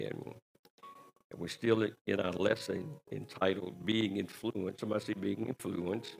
And we're still in our lesson entitled Being Influenced. Somebody say being influenced.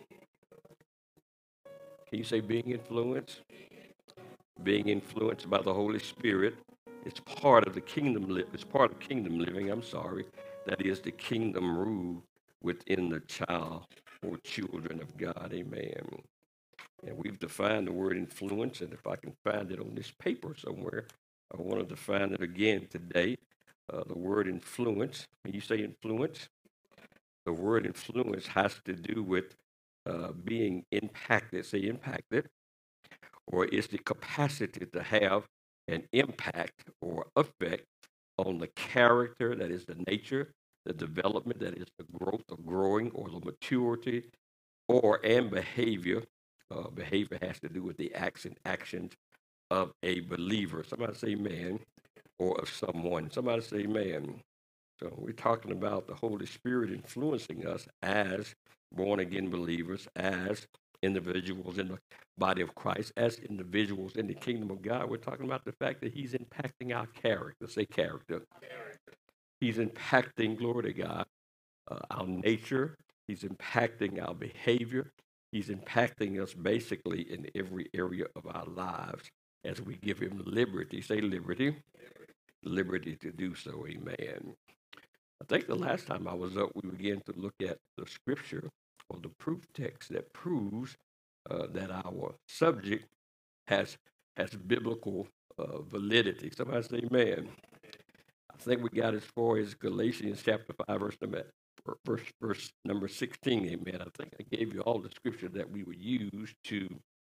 Can you say being influenced? Being influenced by the Holy Spirit. It's part of the kingdom. It's part of kingdom living. I'm sorry. That is the kingdom rule within the child or children of God. Amen. And we've defined the word influence. And if I can find it on this paper somewhere, I want to define it again today. The word influence. When you say influence, the word influence has to do with being impacted. Say impacted, or is the capacity to have an impact or effect on the character, that is the nature, the development, that is the growth or growing, or the maturity, and behavior. Behavior has to do with the acts and actions of a believer. Somebody say man, or of someone. Somebody say man. So we're talking about the Holy Spirit influencing us as born again believers, as individuals in the body of Christ, as individuals in the kingdom of God. We're talking about the fact that He's impacting our character. Say character. He's impacting, glory to God, our nature. He's impacting our behavior. He's impacting us basically in every area of our lives as we give Him liberty. Say liberty. Liberty to do so. Amen. I think the last time I was up, we began to look at the scripture or the proof text that proves that our subject has biblical validity. Somebody say, "Man." I think we got as far as Galatians chapter 5, verse number 16. Amen. I think I gave you all the scripture that we would use to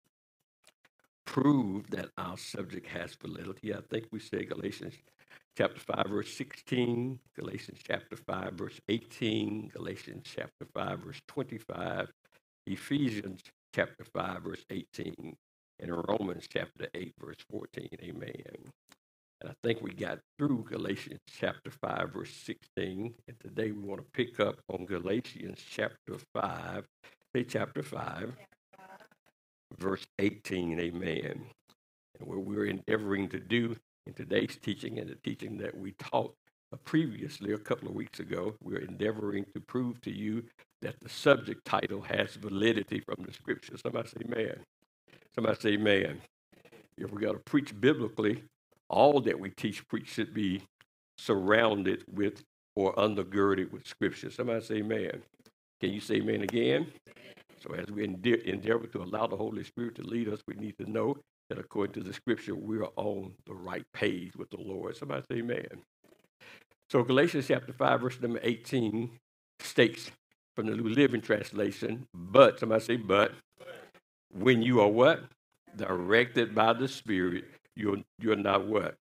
prove that our subject has validity. I think we say Galatians chapter 5, verse 16, Galatians chapter 5, verse 18, Galatians chapter 5, verse 25, Ephesians chapter 5, verse 18, and Romans chapter 8, verse 14. Amen. And I think we got through Galatians chapter 5, verse 16. And today we want to pick up on Galatians chapter 5, say chapter 5, verse 18. Amen. And what we're endeavoring to do in today's teaching and the teaching that we taught previously a couple of weeks ago, we're endeavoring to prove to you that the subject title has validity from the scripture. Somebody say amen. Somebody say amen. If we got to preach biblically, all that we preach should be surrounded with or undergirded with scripture. Somebody say amen. Can you say amen again? So as we endeavor to allow the Holy Spirit to lead us, we need to know that according to the scripture, we are on the right page with the Lord. Somebody say amen. So Galatians chapter 5, verse number 18 states from the New Living Translation, but, somebody say but, when you are what? Directed by the Spirit, you're not what?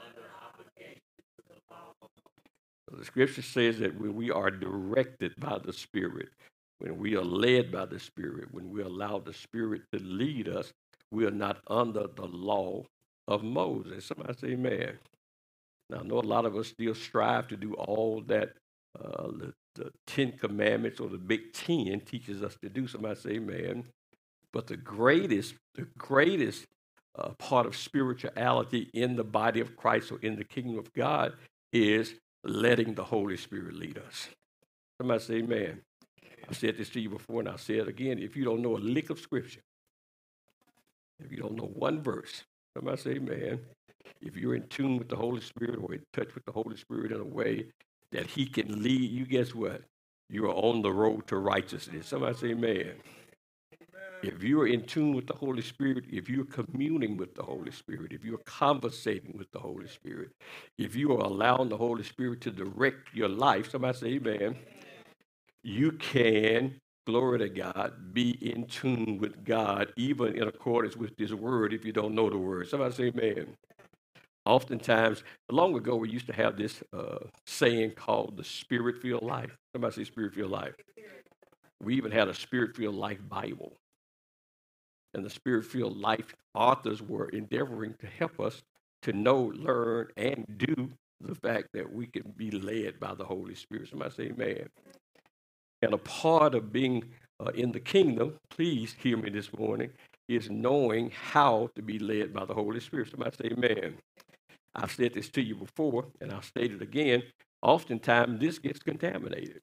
The scripture says that when we are directed by the Spirit, when we are led by the Spirit, when we allow the Spirit to lead us, we are not under the law of Moses. Somebody say amen. Now, I know a lot of us still strive to do all that the Ten Commandments or the Big Ten teaches us to do. Somebody say amen. But the greatest part of spirituality in the body of Christ or in the kingdom of God is letting the Holy Spirit lead us. Somebody say amen. I said this to you before, and I'll say it again. If you don't know a lick of scripture, if you don't know one verse, somebody say amen. If you're in tune with the Holy Spirit or in touch with the Holy Spirit in a way that He can lead you, guess what? You are on the road to righteousness. Somebody say amen. If you're in tune with the Holy Spirit, if you're communing with the Holy Spirit, if you're conversating with the Holy Spirit, if you are allowing the Holy Spirit to direct your life, somebody say amen, you can, glory to God, be in tune with God, even in accordance with His word if you don't know the word. Somebody say amen. Oftentimes, long ago, we used to have this saying called the Spirit-filled life. Somebody say Spirit-filled life. We even had a Spirit-filled life Bible. And the Spirit-filled life authors were endeavoring to help us to know, learn, and do the fact that we can be led by the Holy Spirit. Somebody say amen. And a part of being in the kingdom, please hear me this morning, is knowing how to be led by the Holy Spirit. Somebody say amen. I've said this to you before, and I'll state it again. Oftentimes, this gets contaminated.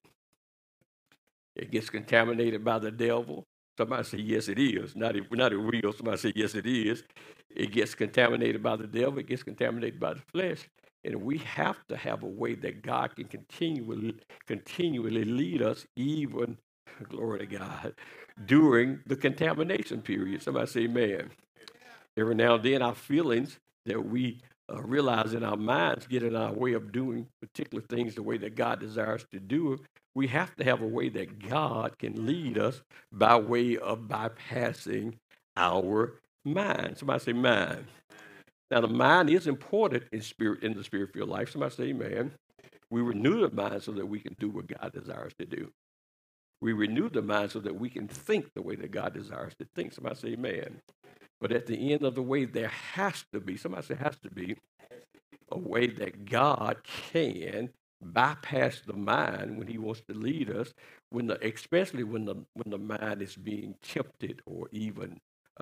It gets contaminated by the devil. Somebody say, yes, it is. Not a real. Somebody say, yes, it is. It gets contaminated by the devil. It gets contaminated by the flesh. And we have to have a way that God can continually lead us, even, glory to God, during the contamination period. Somebody say, amen. Every now and then, our feelings that we realize in our minds get in our way of doing particular things the way that God desires to do it. We have to have a way that God can lead us by way of bypassing our mind. Somebody say mind. Now, the mind is important in the spiritual life. Somebody say amen. We renew the mind so that we can do what God desires to do. We renew the mind so that we can think the way that God desires to think. Somebody say amen. But at the end of the way, there has to be, somebody say has to be, a way that God can bypass the mind when he wants to lead us, especially when the mind is being tempted, or even,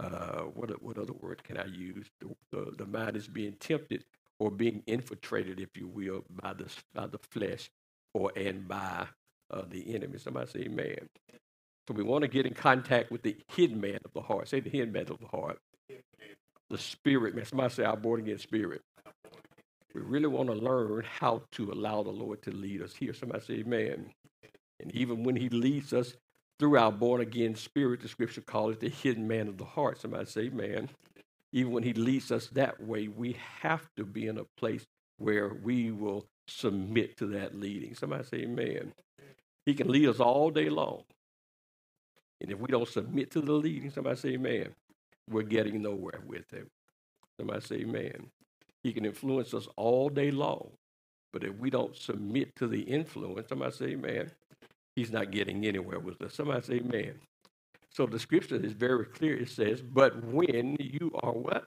what other word can I use? The mind is being tempted or being infiltrated, if you will, by the flesh and by the enemy. Somebody say amen. So we want to get in contact with the hidden man of the heart. Say the hidden man of the heart. The spirit man. Somebody say our born again spirit. We really want to learn how to allow the Lord to lead us here. Somebody say amen. And even when he leads us through our born again spirit, the scripture calls it the hidden man of the heart. Somebody say amen. Even when he leads us that way, we have to be in a place where we will submit to that leading. Somebody say amen. He can lead us all day long. And if we don't submit to the leading, somebody say amen, we're getting nowhere with him. Somebody say amen. He can influence us all day long. But if we don't submit to the influence, somebody say amen, he's not getting anywhere with us. Somebody say amen. So the scripture is very clear. It says, but when you are what?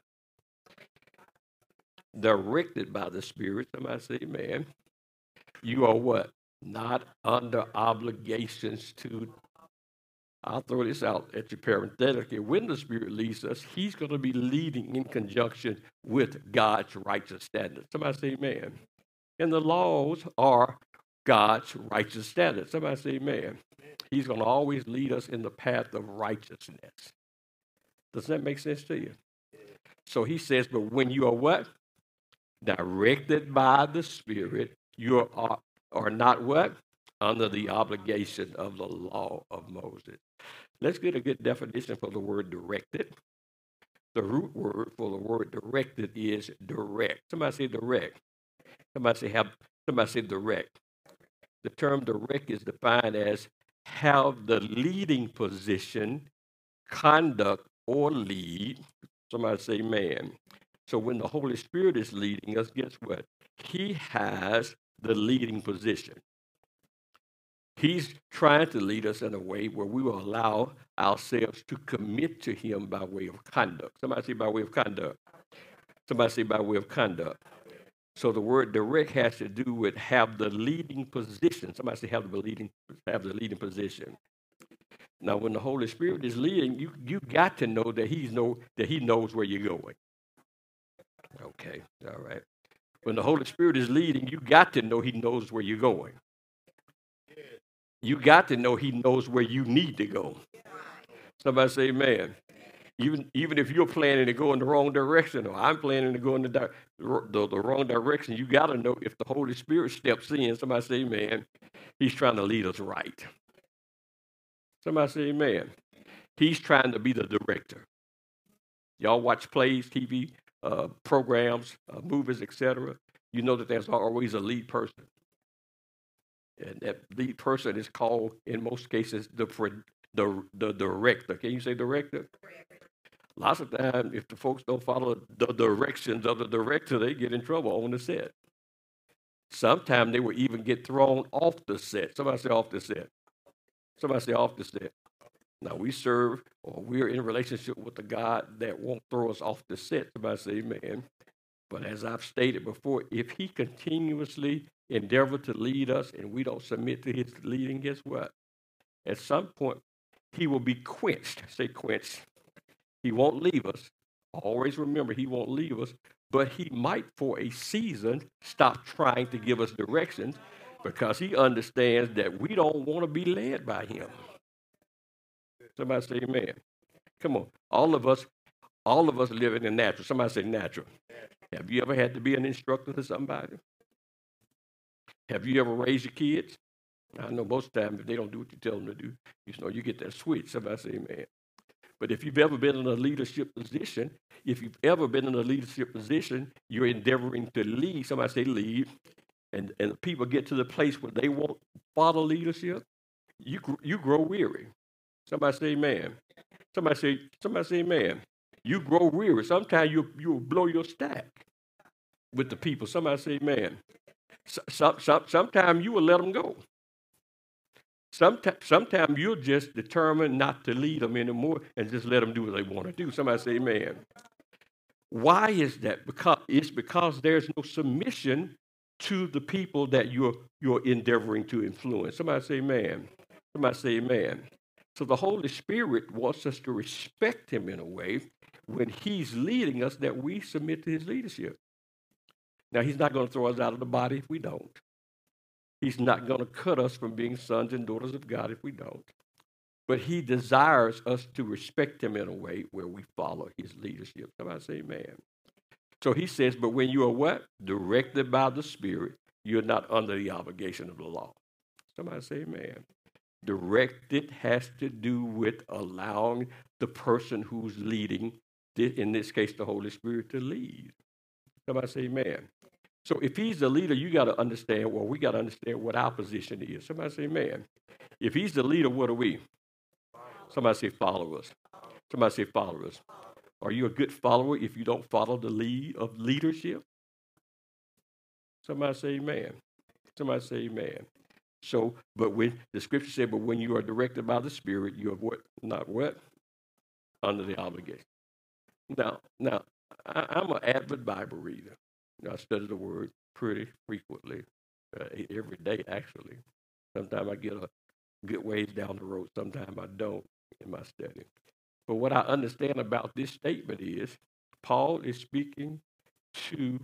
Directed by the Spirit, somebody say amen, you are what? Not under obligations to. I'll throw this out at you parenthetically. When the Spirit leads us, he's going to be leading in conjunction with God's righteous standards. Somebody say amen. And the laws are God's righteous standards. Somebody say amen. He's going to always lead us in the path of righteousness. Does that make sense to you? So he says, but when you are what? Directed by the Spirit, you are not what? Under the obligation of the law of Moses. Let's get a good definition for the word directed. The root word for the word directed is direct. Somebody say direct. Somebody say direct. The term direct is defined as have the leading position, conduct, or lead. Somebody say amen. So when the Holy Spirit is leading us, guess what? He has the leading position. He's trying to lead us in a way where we will allow ourselves to commit to him by way of conduct. Somebody say by way of conduct. Somebody say by way of conduct. So the word direct has to do with have the leading position. Somebody say have the leading position. Now, when the Holy Spirit is leading, you got to know that he knows where you're going. Okay, all right. When the Holy Spirit is leading, you got to know he knows where you're going. You got to know he knows where you need to go. Somebody say amen. Even if you're planning to go in the wrong direction, or I'm planning to go in the wrong direction, you got to know if the Holy Spirit steps in, somebody say amen, he's trying to lead us right. Somebody say amen. He's trying to be the director. Y'all watch plays, TV programs, movies, etc. You know that there's always a lead person. And that lead person is called, in most cases, the director. Can you say director? Lots of times, if the folks don't follow the directions of the director, they get in trouble on the set. Sometimes they will even get thrown off the set. Somebody say off the set. Somebody say off the set. Now, we're in a relationship with a God that won't throw us off the set. Somebody say amen. But as I've stated before, if he continuously endeavors to lead us and we don't submit to his leading, guess what? At some point, he will be quenched. Say quenched. He won't leave us. Always remember, he won't leave us, but he might for a season stop trying to give us directions because he understands that we don't want to be led by him. Somebody say amen. Come on. All of us live in the natural. Somebody say natural. Have you ever had to be an instructor to somebody? Have you ever raised your kids? I know most of the time if they don't do what you tell them to do, you get that switch. Somebody say amen. But if you've ever been in a leadership position, you're endeavoring to lead. Somebody say lead. And people get to the place where they won't follow leadership, you grow weary. Somebody say amen. Somebody say amen. You grow weary. Sometimes you'll blow your stack with the people. Somebody say amen. Sometimes you will let them go. Sometimes you'll just determine not to lead them anymore and just let them do what they want to do. Somebody say amen. Why is that? Because there's no submission to the people that you're endeavoring to influence. Somebody say amen. Somebody say amen. So the Holy Spirit wants us to respect him in a way when he's leading us that we submit to his leadership. Now, he's not going to throw us out of the body if we don't. He's not going to cut us from being sons and daughters of God if we don't. But he desires us to respect him in a way where we follow his leadership. Somebody say amen. So he says, but when you are what? Directed by the Spirit, you're not under the obligation of the law. Somebody say amen. Directed has to do with allowing the person who's leading, in this case the Holy Spirit, to lead. Somebody say amen. So if he's the leader, we got to understand what our position is. Somebody say amen. If he's the leader, what are we? Somebody say followers. Somebody say followers. Are you a good follower if you don't follow the lead of leadership? Somebody say amen. Somebody say amen. So, but when the scripture said, but when you are directed by the Spirit, you are what? Not what? Under the obligation. Now, I'm an avid Bible reader. I study the Word pretty frequently, every day actually. Sometimes I get a good ways down the road. Sometimes I don't in my study. But what I understand about this statement is Paul is speaking to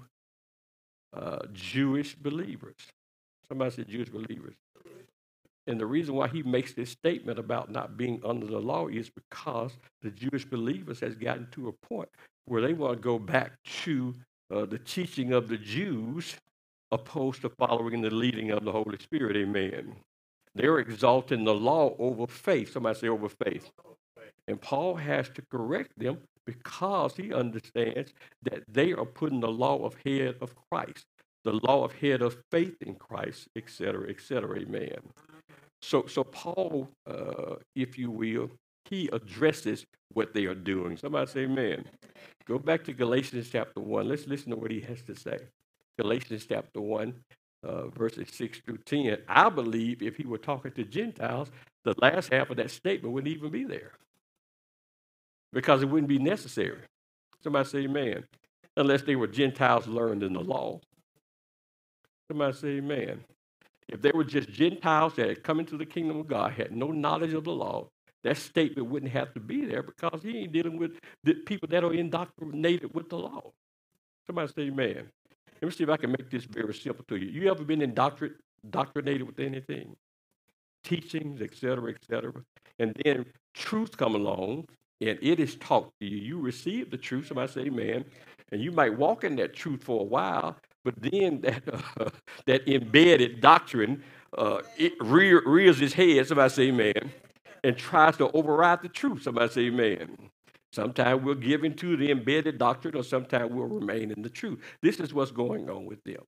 Jewish believers. Somebody said Jewish believers. And the reason why he makes this statement about not being under the law is because the Jewish believers has gotten to a point where they want to go back to the teaching of the Jews opposed to following the leading of the Holy Spirit. Amen. They're exalting the law over faith. Somebody say over faith. And Paul has to correct them because he understands that they are putting the law ahead of Christ, the law ahead of faith in Christ, etc., etc. Amen. So Paul, if you will, he addresses what they are doing. Somebody say amen. Go back to Galatians chapter 1. Let's listen to what he has to say. Galatians chapter 1, verses 6 through 10. I believe if he were talking to Gentiles, the last half of that statement wouldn't even be there because it wouldn't be necessary. Somebody say amen. Unless they were Gentiles learned in the law. Somebody say amen. If they were just Gentiles that had come into the kingdom of God, had no knowledge of the law, that statement wouldn't have to be there because he ain't dealing with the people that are indoctrinated with the law. Somebody say amen. Let me see if I can make this very simple to you. You ever been indoctrinated with anything? Teachings, et cetera, and then truth come along, and it is taught to you. You receive the truth, somebody say amen, and you might walk in that truth for a while, but then that embedded doctrine, it rears its head, somebody say amen, and tries to override the truth, somebody say amen. Sometimes we'll give into the embedded doctrine, or sometimes we'll remain in the truth. This is what's going on with them.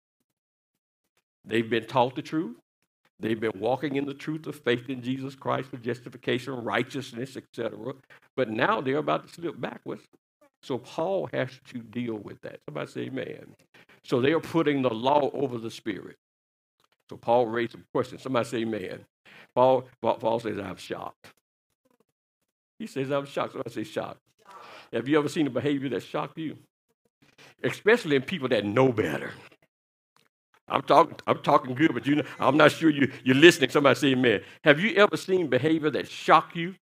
They've been taught the truth. They've been walking in the truth of faith in Jesus Christ for justification, righteousness, etc. But now they're about to slip backwards. So Paul has to deal with that. Somebody say amen. So they are putting the law over the Spirit. So Paul raised some questions. Somebody say amen. Paul says, I'm shocked. He says, I'm shocked. Somebody say shocked. Have you ever seen a behavior that shocked you? Especially in people that know better. I'm talking good, but I'm not sure you're listening. Somebody say amen. Have you ever seen behavior that shocked you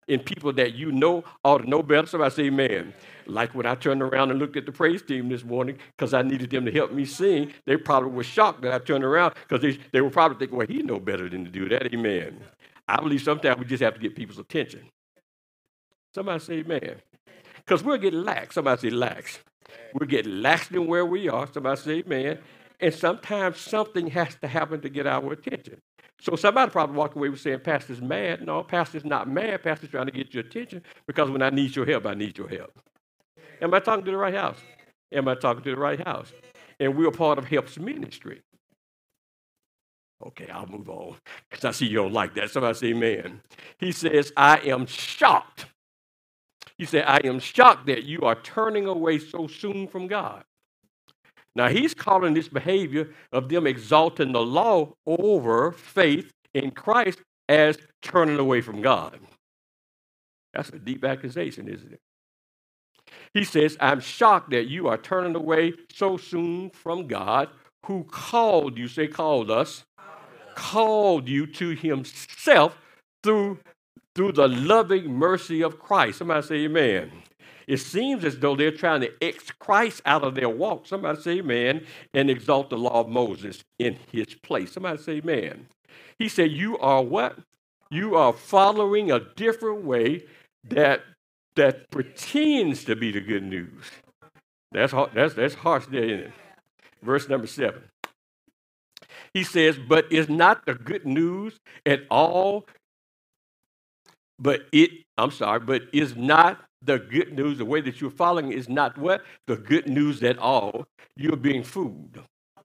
in people that you know ought to know better. Somebody say amen. Like when I turned around and looked at the praise team this morning because I needed them to help me sing, they probably were shocked that I turned around because they were probably thinking, well, he know better than to do that. Amen. I believe sometimes we just have to get people's attention. Somebody say amen. Because we'll get lax. Somebody say lax. We'll get lax in where we are. Somebody say amen. And sometimes something has to happen to get our attention. So somebody probably walked away with saying, Pastor's mad. No, Pastor's not mad. Pastor's trying to get your attention because when I need your help, I need your help. Am I talking to the right house? Am I talking to the right house? And we're part of HELP's ministry. Okay, I'll move on because I see you don't like that. Somebody say amen. He says, I am shocked. He said, I am shocked that you are turning away so soon from God. Now, he's calling this behavior of them exalting the law over faith in Christ as turning away from God. That's a deep accusation, isn't it? He says, I'm shocked that you are turning away so soon from God who called you, say called us, called you to himself through the loving mercy of Christ. Somebody say amen. It seems as though they're trying to X Christ out of their walk. Somebody say amen and exalt the law of Moses in his place. Somebody say amen. He said, you are what? You are following a different way that pretends to be the good news. That's harsh there, isn't it? Verse number 7. He says, but is not the good news at all, but is not the good news, the way that you're following is not what? The good news at all. You're being fooled.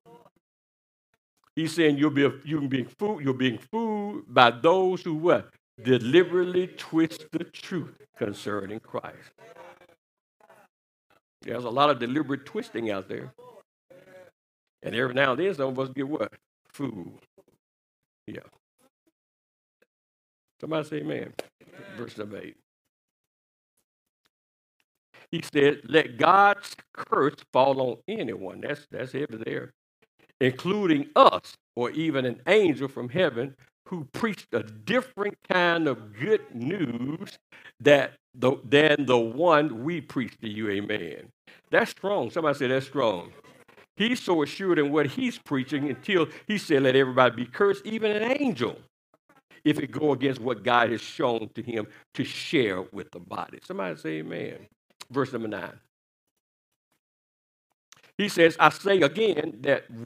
He's saying you're being fooled by those who what? Deliberately twist the truth concerning Christ. There's a lot of deliberate twisting out there. And every now and then some of us get what? Fooled. Yeah. Somebody say amen. Verse number 8. He said, let God's curse fall on anyone. That's heavy there. Including us or even an angel from heaven who preached a different kind of good news than the one we preach to you. Amen. That's strong. Somebody say that's strong. He's so assured in what he's preaching until he said, let everybody be cursed, even an angel, if it go against what God has shown to him to share with the body. Somebody say amen. Verse number 9. He says, I say again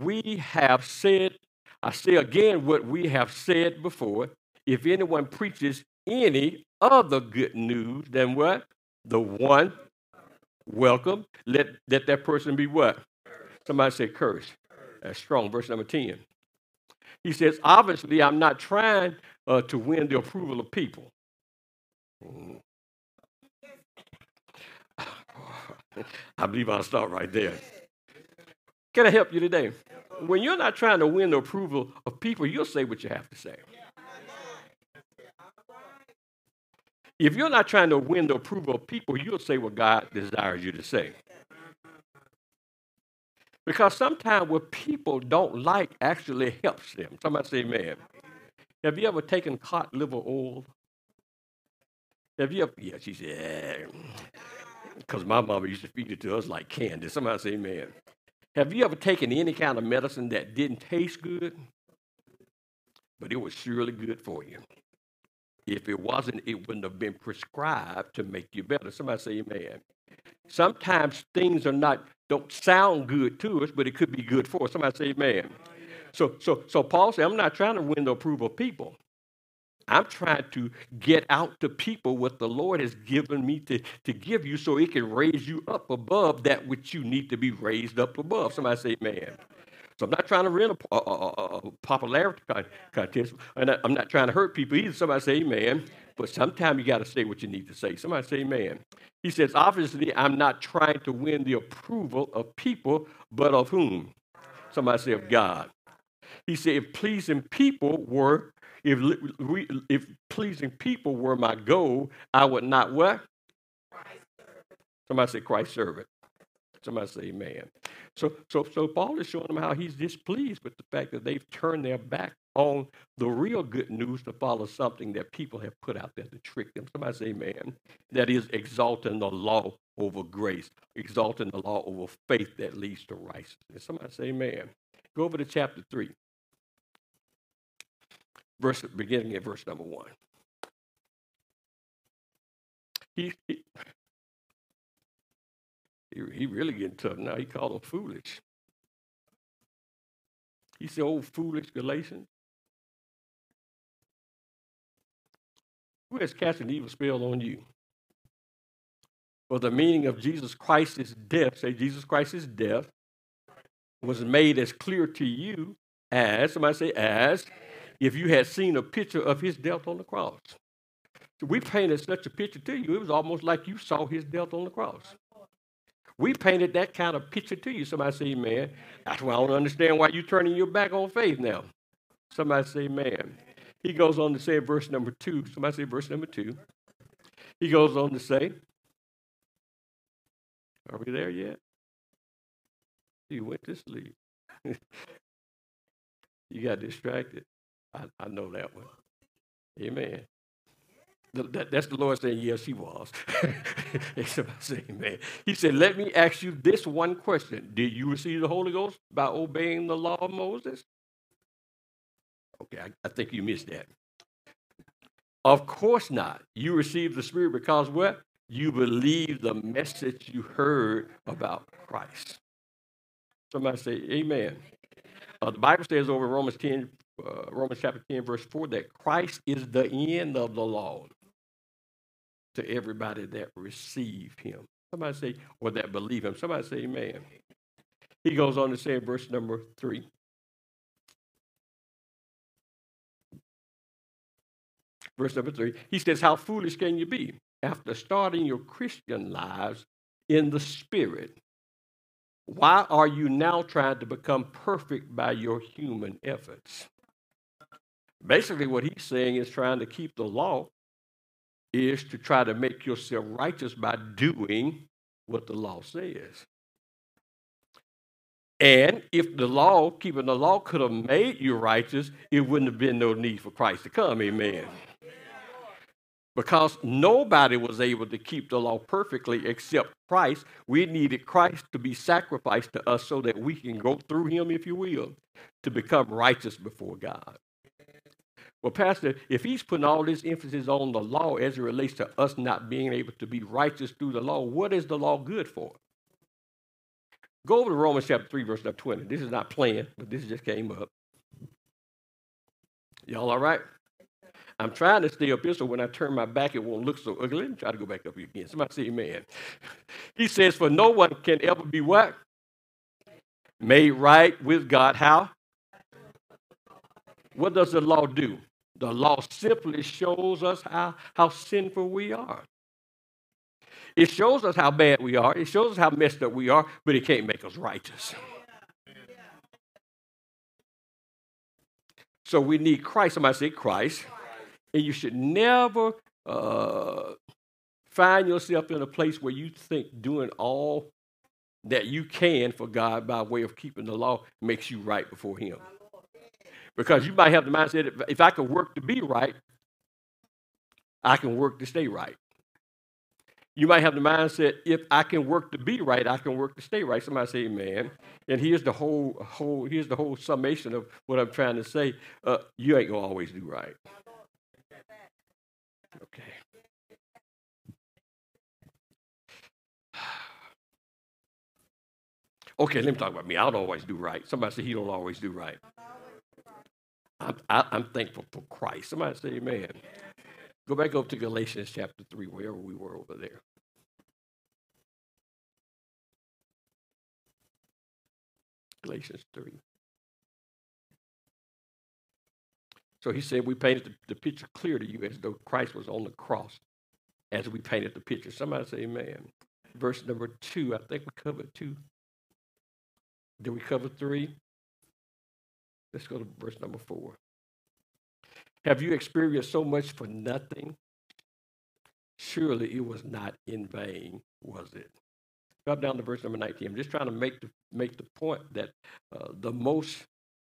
what we have said before. If anyone preaches any other good news than what? The one, welcome. Let that person be what? Somebody say cursed. That's strong. Verse number 10. He says, obviously, I'm not trying to win the approval of people. I believe I'll start right there. Can I help you today? When you're not trying to win the approval of people, you'll say what you have to say. If you're not trying to win the approval of people, you'll say what God desires you to say. Because sometimes what people don't like actually helps them. Somebody say amen. Have you ever taken cod liver oil? Have you ever? Yeah, she said, because my mama used to feed it to us like candy. Somebody say amen. Have you ever taken any kind of medicine that didn't taste good, but it was surely good for you? If it wasn't, it wouldn't have been prescribed to make you better. Somebody say amen. Sometimes things don't sound good to us, but it could be good for us. Somebody say amen. So Paul said, I'm not trying to win the approval of people. I'm trying to get out to people what the Lord has given me to give you so it can raise you up above that which you need to be raised up above. Somebody say amen. So I'm not trying to win a popularity contest, and I'm not trying to hurt people either. Somebody say amen. But sometimes you got to say what you need to say. Somebody say amen. He says, obviously, I'm not trying to win the approval of people, but of whom? Somebody say of God. He said, if pleasing people were my goal, I would not what? Somebody say Christ servant. Somebody say amen. So Paul is showing them how he's displeased with the fact that they've turned their back on the real good news to follow something that people have put out there to trick them. Somebody say amen. That is exalting the law over grace, exalting the law over faith that leads to righteousness. Somebody say amen. Go over to chapter 3, beginning at verse number 1. He really getting tough now. He called them foolish. He said, "Oh, foolish Galatians, who has cast an evil spell on you? For the meaning of Jesus Christ's death," say Jesus Christ's death, "was made as clear to you as," somebody say, "as if you had seen a picture of his death on the cross." So we painted such a picture to you, it was almost like you saw his death on the cross. We painted that kind of picture to you. Somebody say, "Man, that's why I don't understand why you're turning your back on faith now." Somebody say, "Man." He goes on to say in verse number 2, somebody say verse number 2. He goes on to say, are we there yet? You went to sleep. You got distracted. I know that one. Amen. That's the Lord saying, yes, he was. Somebody say, amen. He said, "Let me ask you this one question. Did you receive the Holy Ghost by obeying the law of Moses?" Okay, I think you missed that. Of course not. You received the Spirit because what? You believe the message you heard about Christ. Somebody say, amen. The Bible says over Romans chapter 10, verse 4, that Christ is the end of the law to everybody that receive him. Somebody say, or that believe him. Somebody say, amen. He goes on to say in verse number 3. Verse number 3, he says, "How foolish can you be after starting your Christian lives in the Spirit? Why are you now trying to become perfect by your human efforts?" Basically, what he's saying is trying to keep the law is to try to make yourself righteous by doing what the law says. And if keeping the law could have made you righteous, it wouldn't have been no need for Christ to come. Amen. Because nobody was able to keep the law perfectly except Christ. We needed Christ to be sacrificed to us so that we can go through him, if you will, to become righteous before God. Well, Pastor, if he's putting all this emphasis on the law as it relates to us not being able to be righteous through the law, what is the law good for? Go over to Romans chapter 3, verse 20. This is not planned, but this just came up. Y'all all right? I'm trying to stay up here so when I turn my back, it won't look so ugly. Let me try to go back up here again. Somebody say amen. He says, "For no one can ever be" what? "Made right with God." How? What does the law do? The law simply shows us how sinful we are. It shows us how bad we are. It shows us how messed up we are, but it can't make us righteous. So we need Christ. Somebody say Christ. And you should never find yourself in a place where you think doing all that you can for God by way of keeping the law makes you right before him. Because you might have the mindset, if I can work to be right, I can work to stay right. You might have the mindset, if I can work to be right, I can work to stay right. Somebody say amen. And here's the whole summation of what I'm trying to say. You ain't gonna always do right. Okay. Okay, let me talk about me. I don't always do right. Somebody say he don't always do right. I'm thankful for Christ. Somebody say amen. Go back up to Galatians chapter 3, wherever we were over there. Galatians 3. So he said we painted the picture clear to you as though Christ was on the cross as we painted the picture. Somebody say amen. Verse number 2, I think we covered 2. Did we cover 3? Let's go to verse number 4. Have you experienced so much for nothing? Surely it was not in vain, was it? Drop down to verse number 19. I'm just trying to make the point that the most,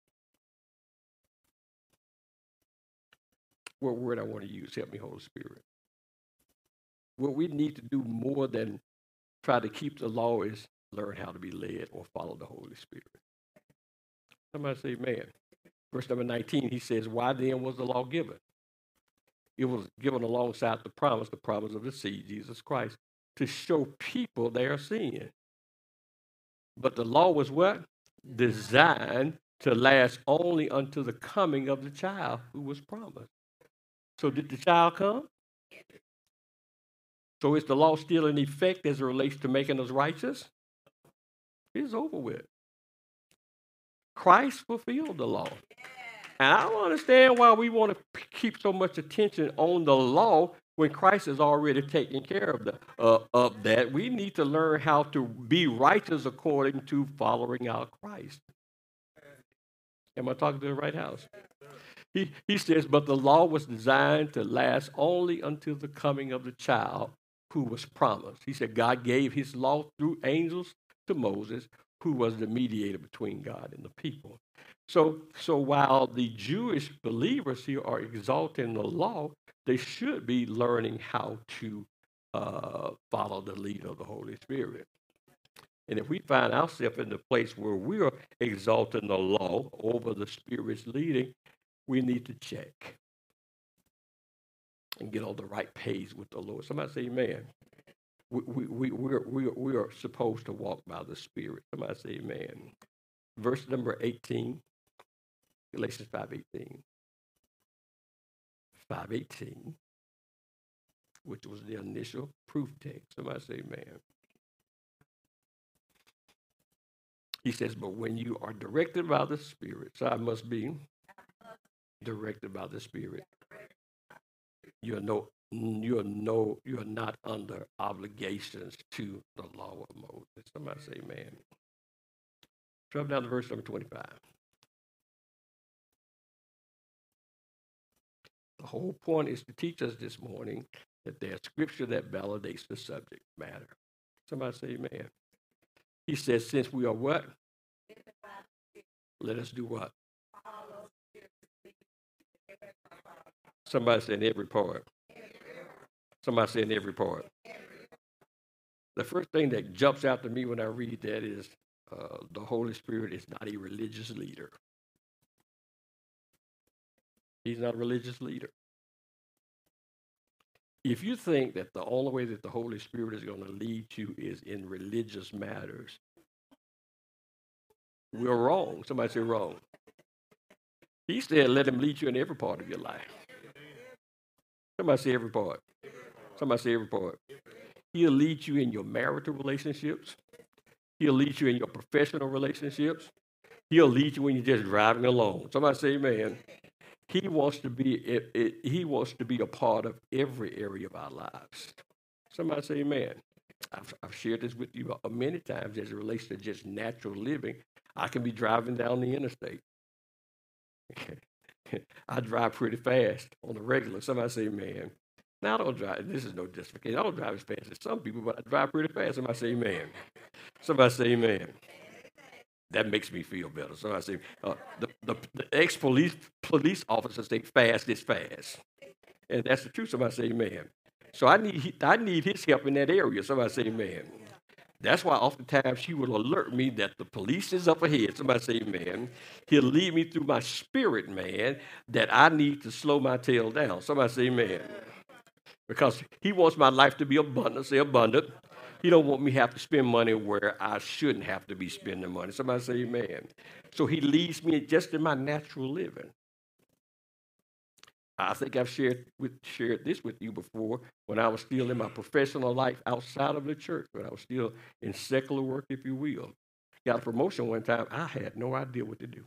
what word I want to use, help me, Holy Spirit. What we need to do more than try to keep the law is learn how to be led or follow the Holy Spirit. Somebody say, man. Verse number 19, he says, why then was the law given? It was given alongside the promise of the seed, Jesus Christ, to show people their sin. But the law was what? Designed to last only until the coming of the child who was promised. So did the child come? So is the law still in effect as it relates to making us righteous? It's over with. Christ fulfilled the law. And I don't understand why we want to keep so much attention on the law when Christ has already taken care of that. We need to learn how to be righteous according to following our Christ. Am I talking to the right house? He says, but the law was designed to last only until the coming of the child who was promised. He said God gave his law through angels to Moses, who was the mediator between God and the people. So while the Jewish believers here are exalting the law, they should be learning how to follow the lead of the Holy Spirit. And if we find ourselves in the place where we are exalting the law over the Spirit's leading, we need to check and get on the right page with the Lord. Somebody say amen. We are supposed to walk by the Spirit. Somebody say amen. Verse number 18, Galatians 5:18. 5:18, which was the initial proof text. Somebody say amen. He says, but when you are directed by the Spirit, so I must be directed by the Spirit. You're not under obligations to the law of Moses. Somebody say amen. Drop down to verse number 25. The whole point is to teach us this morning that there's scripture that validates the subject matter. Somebody say amen. He says, since we are what? Let us do what? Somebody say in every part. Somebody say in every part. The first thing that jumps out to me when I read that is the Holy Spirit is not a religious leader. He's not a religious leader. If you think that the only way that the Holy Spirit is going to lead you is in religious matters, we're wrong. Somebody say wrong. He said, let him lead you in every part of your life. Somebody say every part. Somebody say every part. He'll lead you in your marital relationships. He'll lead you in your professional relationships. He'll lead you when you're just driving along. Somebody say amen. He wants to be a part of every area of our lives. Somebody say amen. I've shared this with you many times as it relates to just natural living. I can be driving down the interstate. I drive pretty fast on the regular. Somebody say amen. Now, I don't drive. This is no justification. I don't drive as fast as some people, but I drive pretty fast. Somebody say amen. Somebody say amen. That makes me feel better. Somebody say, the ex-police officers say fast is fast. And that's the truth. Somebody say amen. So I need his help in that area. Somebody say amen. That's why oftentimes he will alert me that the police is up ahead. Somebody say amen. He'll lead me through my spirit, man, that I need to slow my tail down. Somebody say amen. Because he wants my life to be abundant. Say abundant. He don't want me to have to spend money where I shouldn't have to be spending money. Somebody say amen. So he leads me just in my natural living. I think I've shared this with you before when I was still in my professional life outside of the church, when I was still in secular work, if you will. Got a promotion one time. I had no idea what to do.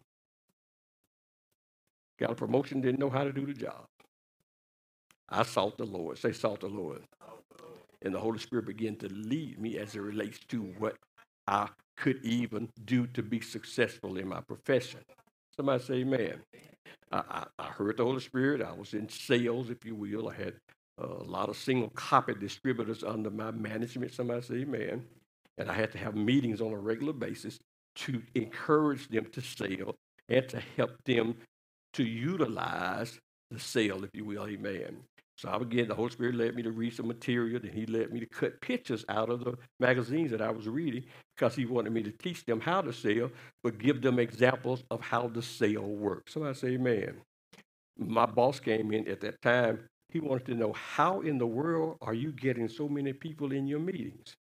Got a promotion, didn't know how to do the job. I sought the Lord. Say, sought the Lord. And the Holy Spirit began to lead me as it relates to what I could even do to be successful in my profession. Somebody say amen. I heard the Holy Spirit. I was in sales, if you will. I had a lot of single copy distributors under my management. Somebody say amen. And I had to have meetings on a regular basis to encourage them to sell and to help them to utilize the sale, if you will, amen. So I began, the Holy Spirit led me to read some material, and he led me to cut pictures out of the magazines that I was reading because he wanted me to teach them how to sell, but give them examples of how the sale works. Somebody say amen. My boss came in at that time. He wanted to know, how in the world are you getting so many people in your meetings?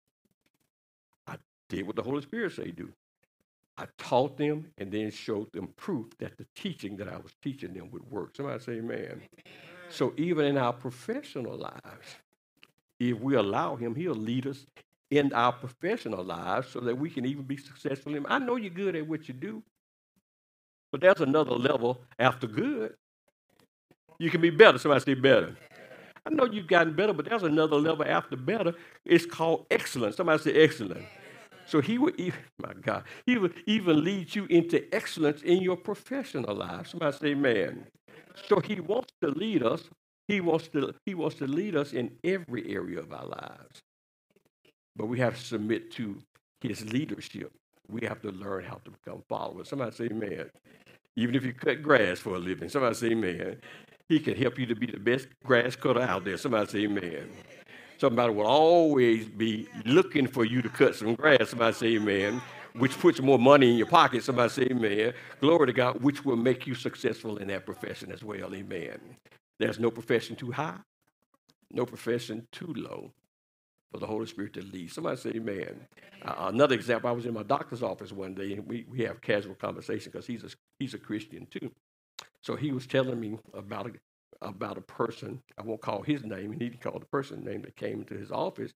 I did what the Holy Spirit say do. I taught them and then showed them proof that the teaching that I was teaching them would work. Somebody say amen. So even in our professional lives, if we allow him, he'll lead us in our professional lives so that we can even be successful. I know you're good at what you do, but there's another level after good. You can be better. Somebody say better. I know you've gotten better, but there's another level after better. It's called excellence. Somebody say excellent. So he would even, my God, he would even lead you into excellence in your professional life. Somebody say amen. So he wants to lead us. He wants to lead us in every area of our lives. But we have to submit to his leadership. We have to learn how to become followers. Somebody say amen. Even if you cut grass for a living, somebody say amen. He can help you to be the best grass cutter out there. Somebody say amen. Somebody will always be looking for you to cut some grass. Somebody say amen. Which puts more money in your pocket. Somebody say amen. Glory to God, which will make you successful in that profession as well. Amen. There's no profession too high, no profession too low for the Holy Spirit to lead. Somebody say amen. Another example, I was in my doctor's office one day, and we have casual conversation because he's a Christian too. So he was telling me about a person, I won't call his name, and he called the person's name that came into his office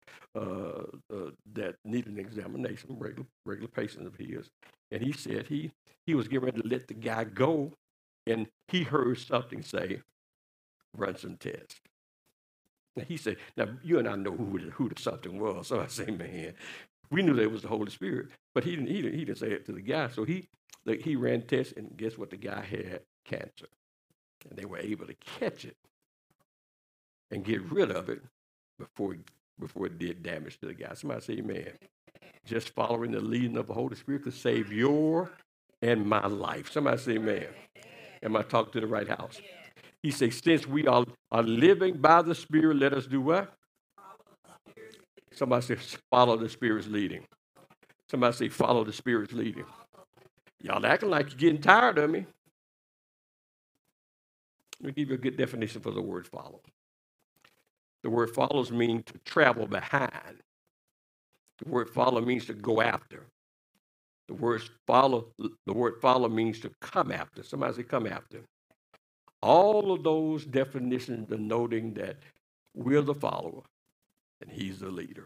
that needed an examination, regular patient of his. And he said he was getting ready to let the guy go, and he heard something say, run some tests. Now he said, now you and I know who the something was. So I say, man, we knew that it was the Holy Spirit, but he didn't say it to the guy. So he ran tests, and guess what? The guy had cancer. And they were able to catch it and get rid of it before it did damage to the guy. Somebody say amen. Just following the leading of the Holy Spirit could save your and my life. Somebody say amen. Am I talking to the right house? He says, since we are living by the Spirit, let us do what? Somebody say, follow the Spirit's leading. Somebody say, follow the Spirit's leading. Y'all acting like you're getting tired of me. Let me give you a good definition for the word follow. The word follows means to travel behind. The word follow means to go after. The word follow means to come after. Somebody say come after. All of those definitions denoting that we're the follower and he's the leader.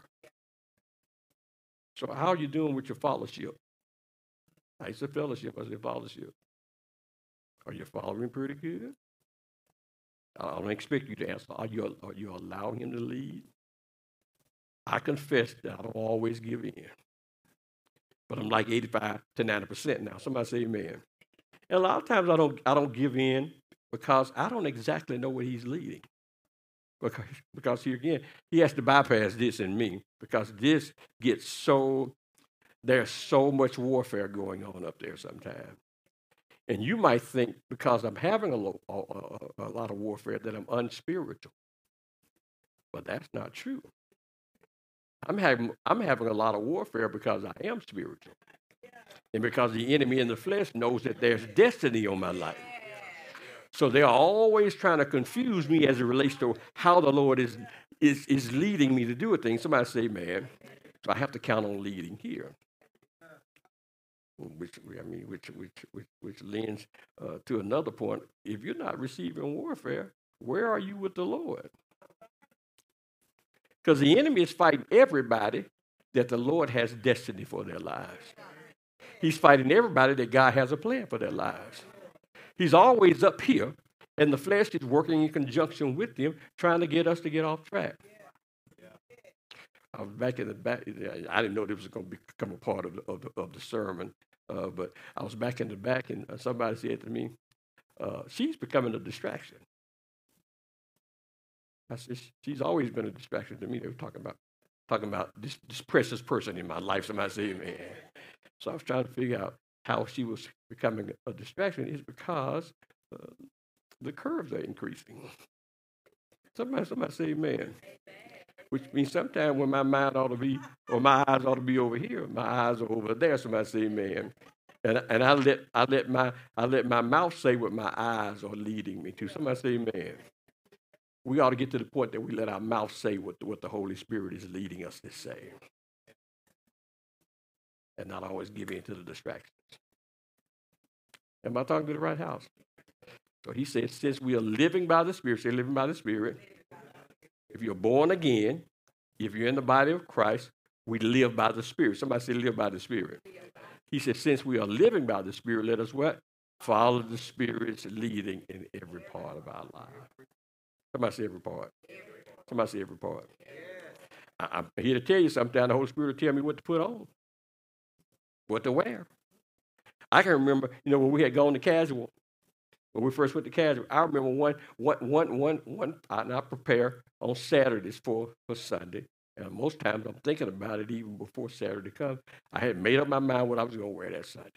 So how are you doing with your fellowship? I said fellowship, I said fellowship. Are you following pretty good? I don't expect you to answer. Are you allowing him to lead? I confess that I don't always give in. But I'm like 85 to 90% now. Somebody say amen. And a lot of times I don't give in because I don't exactly know what he's leading. Because here again, he has to bypass this in me because this gets there's so much warfare going on up there sometimes. And you might think because I'm having a lot of warfare that I'm unspiritual. But that's not true. I'm having a lot of warfare because I am spiritual. And because the enemy in the flesh knows that there's destiny on my life. So they're always trying to confuse me as it relates to how the Lord is leading me to do a thing. Somebody say, man, so I have to count on leading here. Which lends to another point. If you're not receiving warfare, where are you with the Lord? Because the enemy is fighting everybody that the Lord has destiny for their lives. He's fighting everybody that God has a plan for their lives. He's always up here, and the flesh is working in conjunction with him, trying to get us to get off track. I was back in the back. I didn't know this was going to become a part of the sermon, but I was back in the back, and somebody said to me, she's becoming a distraction. I said, she's always been a distraction to me. They were talking about Talking about this precious person in my life. Somebody say amen. So I was trying to figure out how she was becoming a distraction. It's because the curves are increasing. Somebody say amen. Which means sometimes when my mind ought to be, or my eyes ought to be over here, my eyes are over there. Somebody say amen. And I let my mouth say what my eyes are leading me to. Somebody say amen. We ought to get to the point that we let our mouth say what the Holy Spirit is leading us to say, and not always give in to the distractions. Am I talking to the right house? So he says, since we are living by the Spirit, say living by the Spirit. If you're born again, if you're in the body of Christ, we live by the Spirit. Somebody say live by the Spirit. He says, since we are living by the Spirit, let us what? Follow the Spirit's leading in every part of our life. Somebody say every part. Somebody say every part. I'm here to tell you sometimes the Holy Spirit will tell me what to put on, what to wear. I can remember, when we had gone to Casual, when we first went to Casual, I remember I prepare on Saturdays for Sunday. And most times I'm thinking about it even before Saturday comes. I had made up my mind what I was going to wear that Sunday.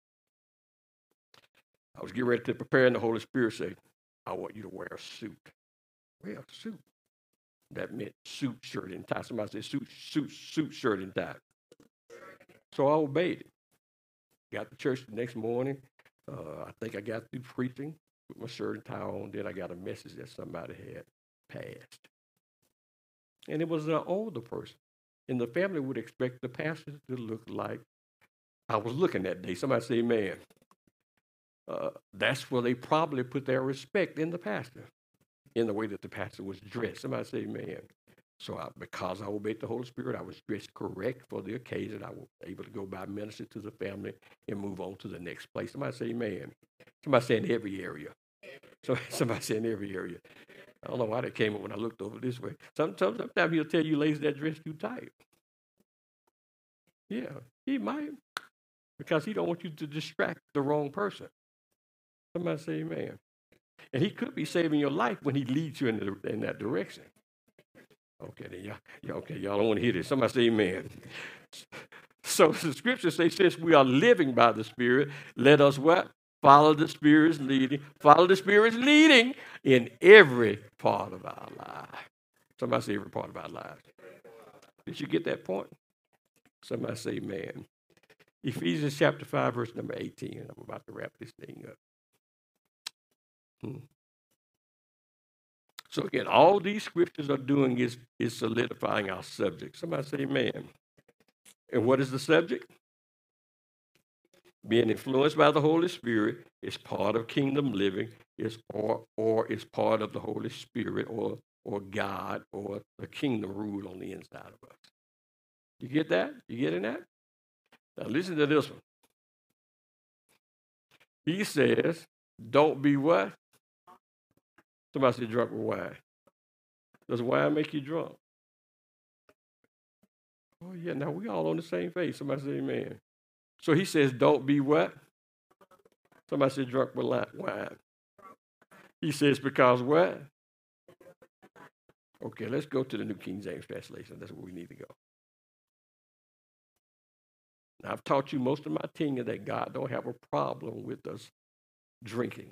I was getting ready to prepare, and the Holy Spirit said, I want you to wear a suit. Wear a suit. That meant suit, shirt, and tie. Somebody said suit, shirt, and tie. So I obeyed it. Got to church the next morning. I think I got through preaching with my shirt and tie on. Then I got a message that somebody had passed. And it was an older person. And the family would expect the pastor to look like I was looking that day. Somebody say amen. That's where they probably put their respect in the pastor, in the way that the pastor was dressed. Somebody say amen. So because I obeyed the Holy Spirit, I was dressed correct for the occasion. I was able to go by, minister to the family, and move on to the next place. Somebody say amen. Somebody say in every area. Somebody say in every area. I don't know why that came up when I looked over this way. Sometimes he'll tell you ladies that dress too tight. Yeah, he might. Because he don't want you to distract the wrong person. Somebody say amen. And he could be saving your life when he leads you in that direction. Okay, then y'all don't want to hear this. Somebody say amen. So the scripture says, since we are living by the Spirit, let us what? Follow the Spirit's leading. Follow the Spirit's leading in every part of our life. Somebody say every part of our lives. Did you get that point? Somebody say amen. Ephesians chapter 5, verse number 18. I'm about to wrap this thing up. So again, all these scriptures are doing is solidifying our subject. Somebody say amen. And what is the subject? Being influenced by the Holy Spirit is part of kingdom living, or is part of the Holy Spirit or God or the kingdom rule on the inside of us. You get that? You getting that? Now listen to this one. He says, don't be what? Somebody said drunk with wine. Does wine make you drunk? Oh, yeah, now we all on the same page. Somebody say amen. So he says, don't be what? Somebody said drunk with wine. He says, because what? Okay, let's go to the New King James translation. That's where we need to go. Now, I've taught you most of my tenure that God don't have a problem with us drinking.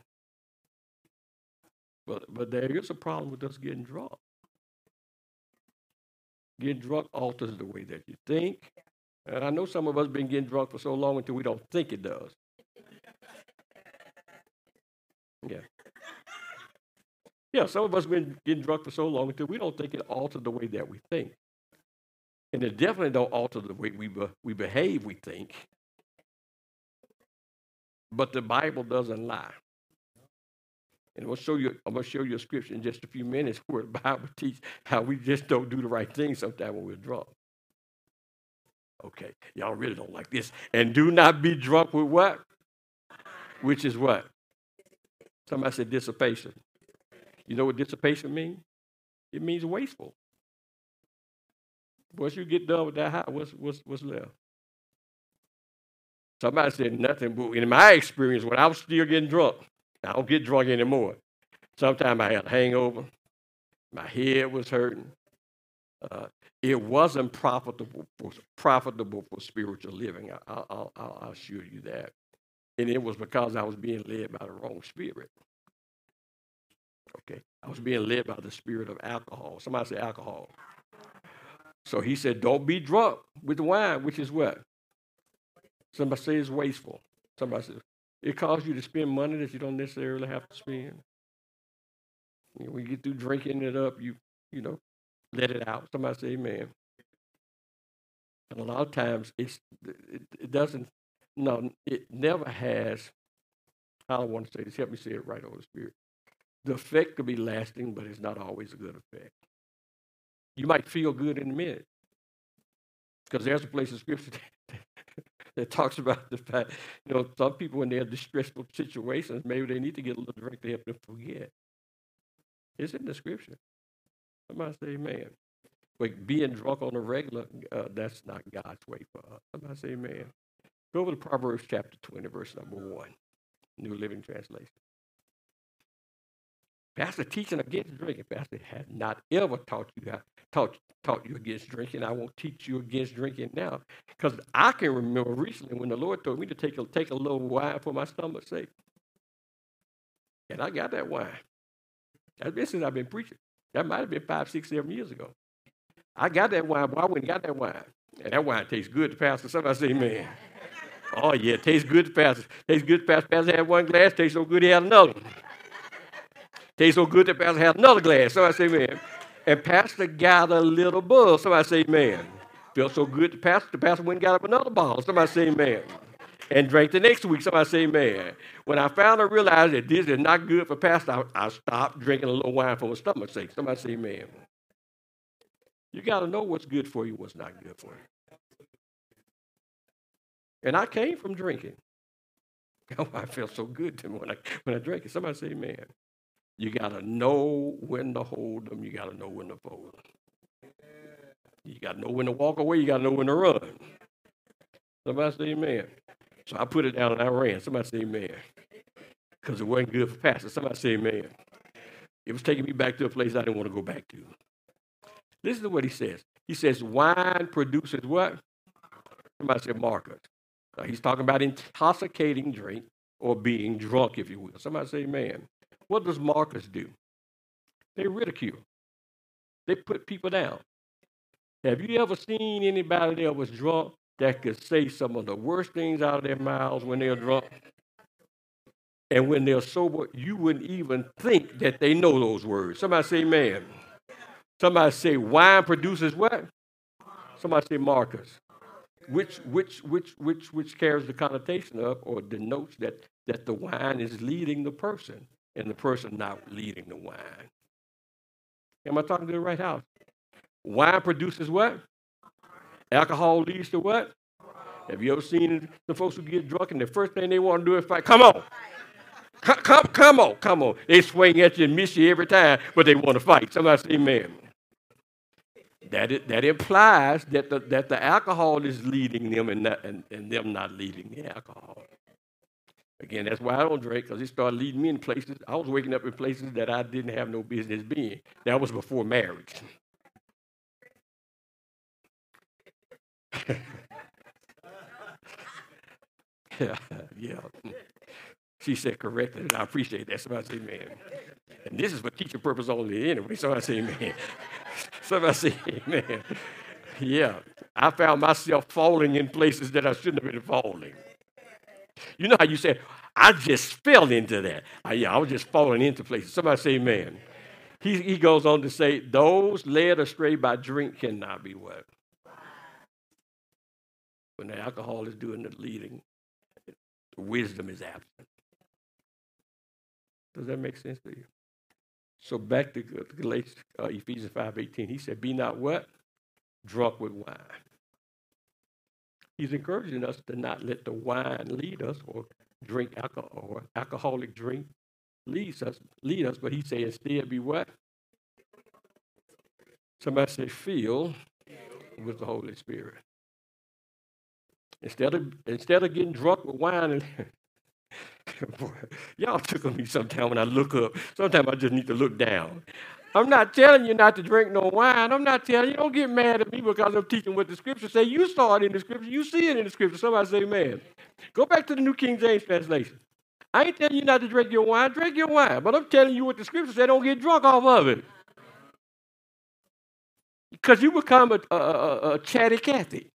But there is a problem with us getting drunk. Getting drunk alters the way that you think. And I know some of us have been getting drunk for so long until we don't think it does. Yeah. Yeah, some of us have been getting drunk for so long until we don't think it alters the way that we think. And it definitely don't alter the way we behave, we think. But the Bible doesn't lie. And I'm going to show you a scripture in just a few minutes where the Bible teaches how we just don't do the right thing sometimes when we're drunk. Okay, y'all really don't like this. And do not be drunk with what? Which is what? Somebody said dissipation. You know what dissipation means? It means wasteful. Once you get done with that house, what's left? Somebody said nothing, but in my experience, when I was still getting drunk, I don't get drunk anymore. Sometimes I had a hangover. My head was hurting. It wasn't profitable for spiritual living. I'll assure you that. And it was because I was being led by the wrong spirit. Okay. I was being led by the spirit of alcohol. Somebody say alcohol. So he said, don't be drunk with the wine, which is what? Somebody say it's wasteful. Somebody says, it causes you to spend money that you don't necessarily have to spend. You know, when you get through drinking it up, you let it out. Somebody say amen. And a lot of times it doesn't, no, it never has, I don't want to say this, help me say it right, Holy Spirit. The effect could be lasting, but it's not always a good effect. You might feel good in a minute. Because there's a place in Scripture that talks about the fact, some people when they're in distressful situations, maybe they need to get a little drink to help them forget. It's in the Scripture. Somebody say amen. But being drunk on a regular, that's not God's way for us. Somebody say amen. Go over to Proverbs chapter 20, verse number 1, New Living Translation. Pastor teaching against drinking. Pastor has not ever taught you against drinking. I won't teach you against drinking now. Because I can remember recently when the Lord told me to take a little wine for my stomach's sake. And I got that wine. That's been since I've been preaching. That might have been 5, 6, 7 years ago. I got that wine, but I went and got that wine. And that wine tastes good to Pastor. Somebody say amen. Oh, yeah, it tastes good to Pastor. Tastes good to Pastor. Pastor had one glass, tastes so good he had another one. Tastes so good that Pastor had another glass. Somebody say amen. And Pastor got a little buzz. Somebody say amen. Felt so good to Pastor. The Pastor went and got up another bottle. Somebody say amen. And drank the next week. Somebody say amen. When I finally realized that this is not good for Pastor, I stopped drinking a little wine for my stomach's sake. Somebody say amen. You got to know what's good for you, what's not good for you. And I came from drinking. Oh, I felt so good to me when I drank it. Somebody say amen. You got to know when to hold them. You got to know when to fold them. You got to know when to walk away. You got to know when to run. Somebody say amen. So I put it down and I ran. Somebody say amen. Because it wasn't good for Pastor. Somebody say amen. It was taking me back to a place I didn't want to go back to. Listen to what he says. He says, wine produces what? Somebody said markers. He's talking about intoxicating drink or being drunk, if you will. Somebody say amen. What does markers do? They ridicule. They put people down. Have you ever seen anybody that was drunk that could say some of the worst things out of their mouths when they're drunk? And when they're sober, you wouldn't even think that they know those words. Somebody say amen. Somebody say wine produces what? Somebody say markers. Which carries the connotation of or denotes that the wine is leading the person and the person not leading the wine. Am I talking to the right house? Wine produces what? Alcohol leads to what? Have you ever seen the folks who get drunk and the first thing they want to do is fight? Come on. Come on. They swing at you and miss you every time, but they want to fight. Somebody say amen. That implies that the alcohol is leading them and them not leading the alcohol. Again, that's why I don't drink, because it started leading me in places. I was waking up in places that I didn't have no business being. That was before marriage. Yeah. She said correctly, and I appreciate that. Somebody say amen. And this is for teaching purpose only anyway. Somebody say amen. Somebody say amen. Yeah. I found myself falling in places that I shouldn't have been falling. You know how you say, I just fell into that. I was just falling into places. Somebody say amen. He goes on to say, those led astray by drink cannot be what? When the alcohol is doing the leading, the wisdom is absent. Does that make sense to you? So back to Galatians, Ephesians 5:18, he said, be not what? Drunk with wine. He's encouraging us to not let the wine lead us or drink alcohol or alcoholic drink lead us, but he said instead be what? Somebody say filled with the Holy Spirit. Instead of getting drunk with wine and boy, y'all tickle me sometimes when I look up. Sometimes I just need to look down. I'm not telling you not to drink no wine. I'm not telling you, don't get mad at me because I'm teaching what the scripture say. You saw it in the scripture. You see it in the scripture. Somebody say amen. Go back to the New King James translation. I ain't telling you not to drink your wine. Drink your wine. But I'm telling you what the scripture said. Don't get drunk off of it. Because you become a chatty Cathy.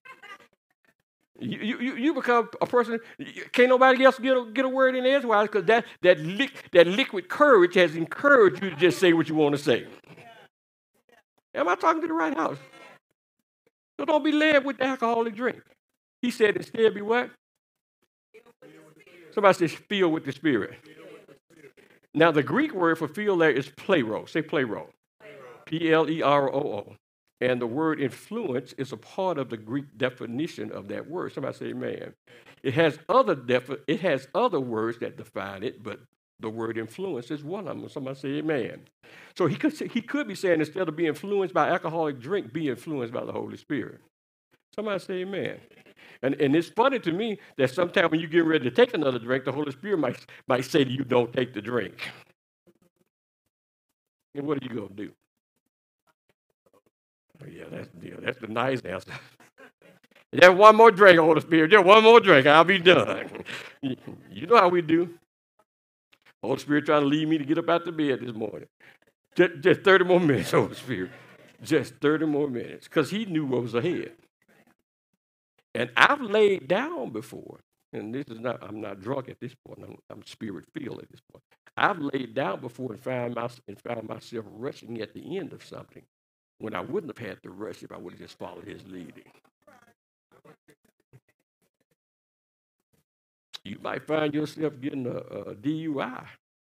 You become a person, can't nobody else get a word in there. Why? Because that liquid courage has encouraged you to just say what you want to say. Am I talking to the right house? So don't be led with the alcoholic drink. He said instead be what? Somebody says filled with the Spirit. Now the Greek word for filled there is plero. Say plero. P-L-E-R-O-O. And the word influence is a part of the Greek definition of that word. Somebody say amen. It has other words that define it, but the word influence is one of them. Somebody say amen. So he could be saying instead of being influenced by alcoholic drink, be influenced by the Holy Spirit. Somebody say amen. And it's funny to me that sometimes when you get ready to take another drink, the Holy Spirit might say to you, don't take the drink. And what are you going to do? Oh, yeah, that's the nice answer. Just one more drink, Holy Spirit. Just one more drink. I'll be done. You know how we do. Holy Spirit trying to lead me to get up out the bed this morning. Just 30 more minutes, Holy Spirit. Just 30 more minutes. Because he knew what was ahead. And I've laid down before. And I'm not drunk at this point. I'm spirit-filled at this point. I've laid down before and found myself rushing at the end of something when I wouldn't have had to rush if I would have just followed his leading. You might find yourself getting a DUI.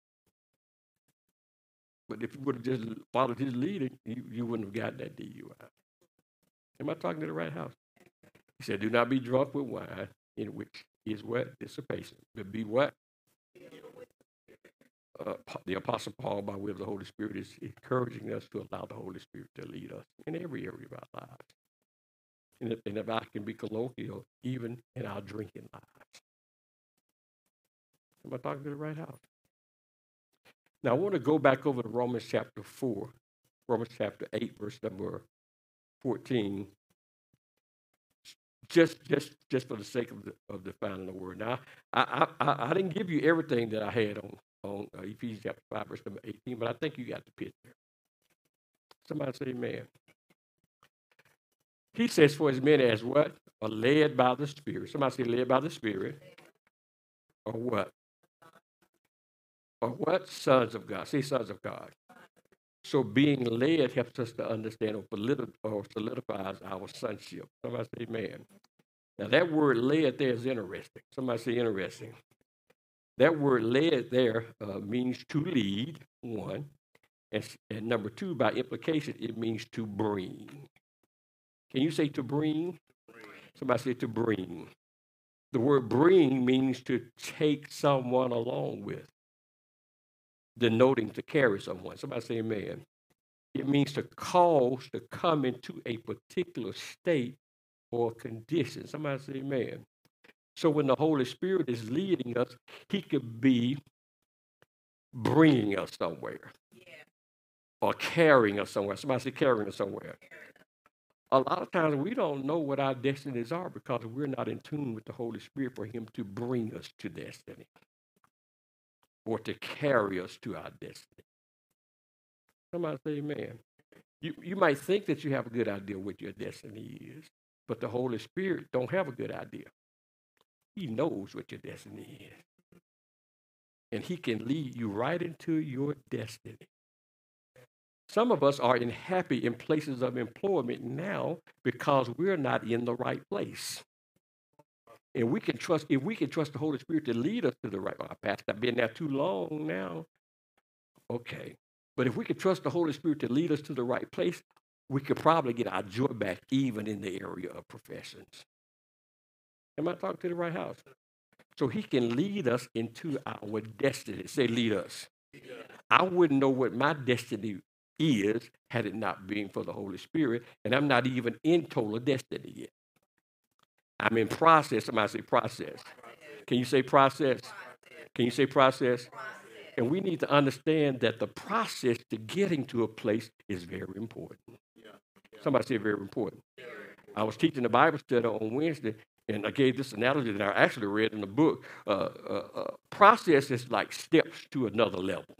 But if you would have just followed his leading, you wouldn't have gotten that DUI. Am I talking to the right house? He said, do not be drunk with wine, in which is what? Dissipation. But be what? The Apostle Paul, by way of the Holy Spirit, is encouraging us to allow the Holy Spirit to lead us in every area of our lives. And if I can be colloquial, even in our drinking lives. Am I talking to the right house? Now, I want to go back over to Romans chapter 8, verse number 14. Just for the sake of defining the word. Now, I didn't give you everything that I had on Ephesians chapter 5, verse number 18, but I think you got the picture. Somebody say amen. He says, for as many as what? Are led by the Spirit. Somebody say led by the Spirit. Or what? Or what? Sons of God. Say sons of God. So being led helps us to understand or solidifies our sonship. Somebody say amen. Now that word led there is interesting. Somebody say interesting. That word led there means to lead, one. And number two, by implication, it means to bring. Can you say to bring? Somebody say to bring. The word bring means to take someone along with, denoting to carry someone. Somebody say amen. It means to cause to come into a particular state or condition. Somebody say amen. So when the Holy Spirit is leading us, he could be bringing us somewhere. Or carrying us somewhere. Somebody say carrying us somewhere. A lot of times we don't know what our destinies are because we're not in tune with the Holy Spirit for him to bring us to destiny or to carry us to our destiny. Somebody say amen. You might think that you have a good idea what your destiny is, but the Holy Spirit don't have a good idea. He knows what your destiny is. And he can lead you right into your destiny. Some of us are happy in places of employment now because we're not in the right place. And we can trust, if we can trust the Holy Spirit to lead us to the right, Pastor, I've been there too long now. Okay. But if we can trust the Holy Spirit to lead us to the right place, we could probably get our joy back even in the area of professions. Am I talking to the right house? So he can lead us into our destiny. Say, lead us. I wouldn't know what my destiny is had it not been for the Holy Spirit, and I'm not even in total destiny yet. I'm in process. Somebody say process. Can you say process? Can you say process? And we need to understand that the process to getting to a place is very important. Somebody said very important. I was teaching a Bible study on Wednesday, and I gave this analogy that I actually read in the book. Process is like steps to another level.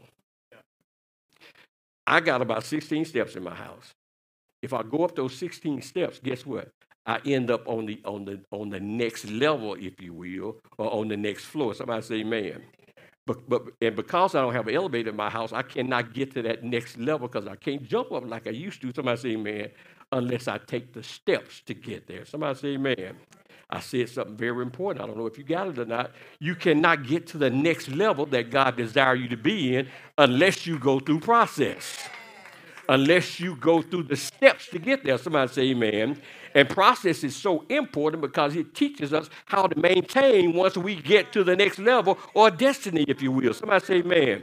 I got about 16 steps in my house. If I go up those 16 steps, guess what? I end up on the next level, if you will, or on the next floor. Somebody say amen. And because I don't have an elevator in my house, I cannot get to that next level because I can't jump up like I used to. Somebody say amen, unless I take the steps to get there. Somebody say amen. I said something very important. I don't know if you got it or not. You cannot get to the next level that God desires you to be in unless you go through process. Unless you go through the steps to get there. Somebody say amen. And process is so important because it teaches us how to maintain once we get to the next level or destiny, if you will. Somebody say amen.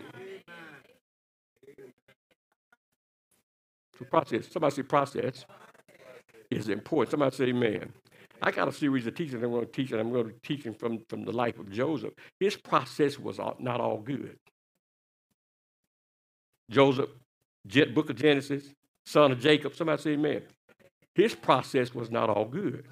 So process. Somebody say process is important. Somebody say amen. I got a series of teaching I'm going to teach, and I'm going to be teaching from the life of Joseph. His process was not all good. Joseph, book of Genesis, son of Jacob. Somebody say amen. His process was not all good.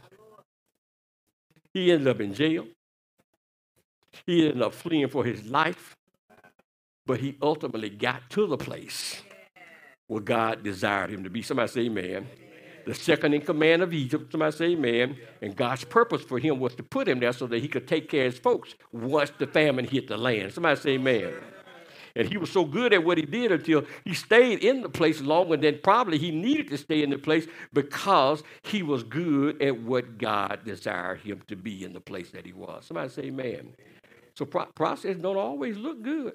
He ended up in jail. He ended up fleeing for his life. But he ultimately got to the place where God desired him to be. Somebody say amen. The second in command of Egypt. Somebody say amen. And God's purpose for him was to put him there so that he could take care of his folks once the famine hit the land. Somebody say amen. And he was so good at what he did until he stayed in the place longer than probably he needed to stay in the place because he was good at what God desired him to be in the place that he was. Somebody say amen. So process don't always look good.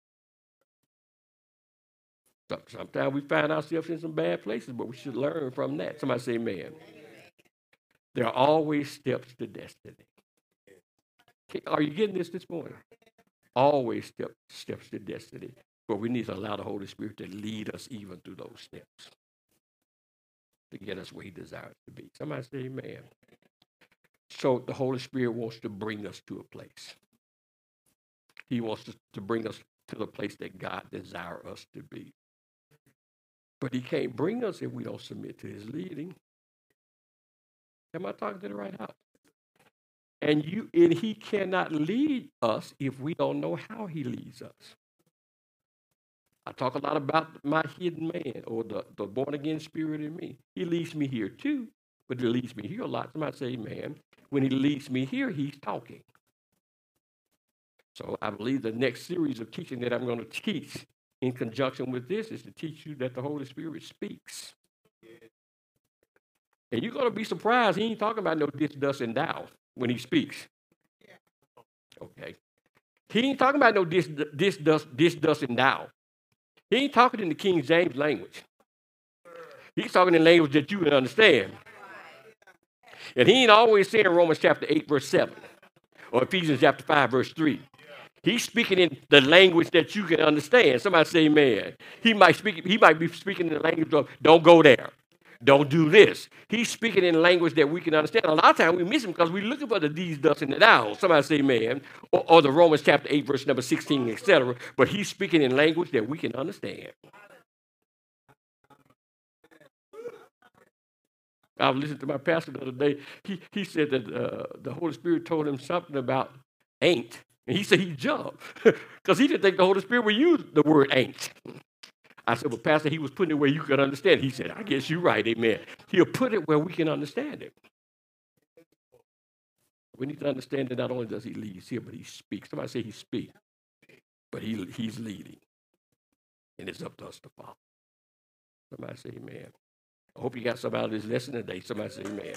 Sometimes we find ourselves in some bad places, but we should learn from that. Somebody say amen. There are always steps to destiny. Are you getting this morning? Always steps to destiny, but we need to allow the Holy Spirit to lead us even through those steps to get us where he desires to be. Somebody say amen. So the Holy Spirit wants to bring us to a place. He wants to bring us to the place that God desires us to be. But he can't bring us if we don't submit to his leading. Am I talking to the right house? And he cannot lead us if we don't know how he leads us. I talk a lot about my hidden man or the born-again spirit in me. He leads me here too, but he leads me here a lot. Somebody say amen. When he leads me here, he's talking. So I believe the next series of teaching that I'm going to teach in conjunction with this is to teach you that the Holy Spirit speaks. And you're going to be surprised. He ain't talking about no this, thus, and thou when he speaks. Okay. He ain't talking about no this, thus, and thou. He ain't talking in the King James language. He's talking in language that you can understand. And he ain't always saying Romans chapter 8, verse 7, or Ephesians chapter 5, verse 3. He's speaking in the language that you can understand. Somebody say amen. He might be speaking in the language of don't go there. Don't do this. He's speaking in language that we can understand. A lot of times we miss him because we're looking for the these, thus, and the thou. Somebody say amen. Or the Romans chapter 8, verse number 16, etc. But he's speaking in language that we can understand. I was listening to my pastor the other day. He said that the Holy Spirit told him something about ain't. And he said he jumped because he didn't think the Holy Spirit would use the word ain't. I said, well, Pastor, he was putting it where you could understand. He said, I guess you're right, amen. He'll put it where we can understand it. We need to understand that not only does he lead here, but he speaks. Somebody say he speaks, but he's leading. And it's up to us to follow. Somebody say amen. I hope you got something out of this lesson today. Somebody say amen.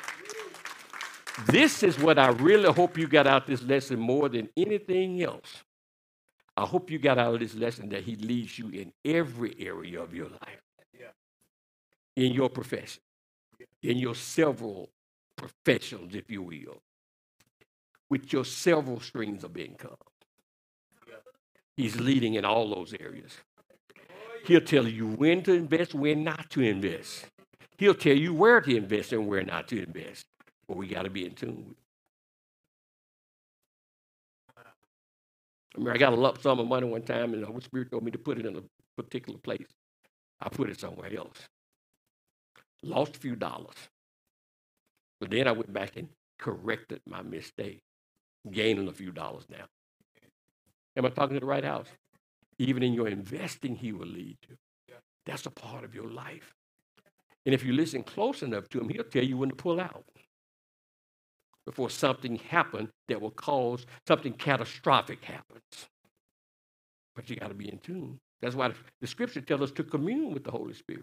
This is what I really hope you got out of this lesson more than anything else. I hope you got out of this lesson that he leads you in every area of your life. In your profession. In your several professions, if you will. With your several streams of income. He's leading in all those areas. He'll tell you when to invest, when not to invest. He'll tell you where to invest and where not to invest. But we got to be in tune with it. I mean, I got a lump sum of money one time, and the Holy Spirit told me to put it in a particular place. I put it somewhere else. Lost a few dollars. But then I went back and corrected my mistake, gaining a few dollars now. Am I talking to the right house? Even in your investing, he will lead you. That's a part of your life. And if you listen close enough to him, he'll tell you when to pull out before something happens that will cause something catastrophic happens. But you got to be in tune. That's why the scripture tells us to commune with the Holy Spirit.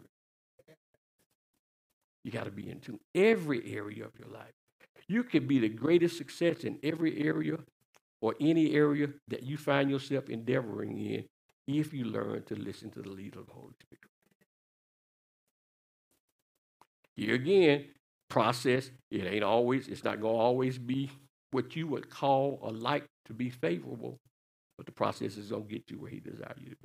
You got to be in tune. Every area of your life. You can be the greatest success in every area or any area that you find yourself endeavoring in if you learn to listen to the leader of the Holy Spirit. Here again, process, it's not going to always be what you would call or like to be favorable, but the process is going to get you where he desires you to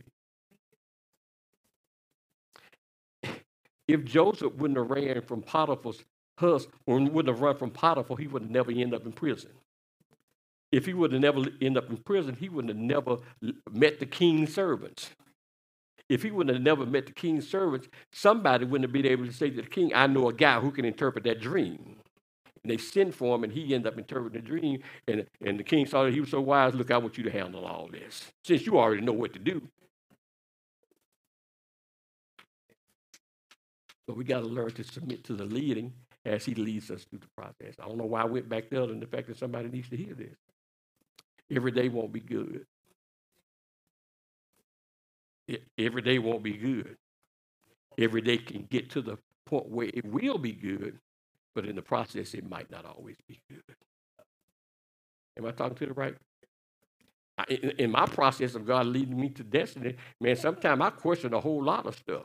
be. If Joseph wouldn't have ran from Potiphar's husband, or wouldn't have run from Potiphar, he would have never ended up in prison. If he would have never ended up in prison, he would have never met the king's servants. If he would have never met the king's servants, somebody wouldn't have been able to say to the king, I know a guy who can interpret that dream. And they sent for him, and he ended up interpreting the dream. And the king saw that he was so wise, look, I want you to handle all this, since you already know what to do. But we got to learn to submit to the leading as he leads us through the process. I don't know why I went back there, and the fact that somebody needs to hear this. Every day won't be good. Every day won't be good. Every day can get to the point where it will be good, but in the process, it might not always be good. Am I talking to the right? In my process of God leading me to destiny, man, sometimes I question a whole lot of stuff.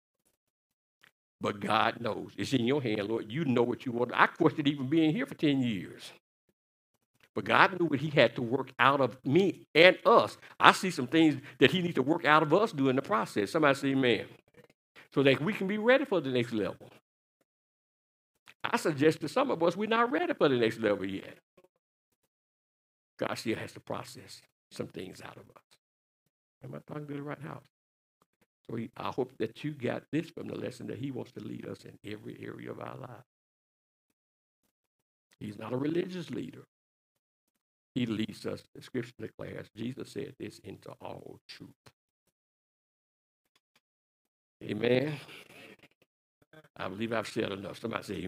But God knows. It's in your hand, Lord. You know what you want. I questioned even being here for 10 years. But God knew what he had to work out of me and us. I see some things that he needs to work out of us during the process. Somebody say amen. So that we can be ready for the next level. I suggest to some of us, we're not ready for the next level yet. God still has to process some things out of us. Am I talking to the right house? So I hope that you got this from the lesson, that he wants to lead us in every area of our lives. He's not a religious leader. He leads us, the scripture declares, Jesus said this, into all truth. Amen. I believe I've said enough. Somebody say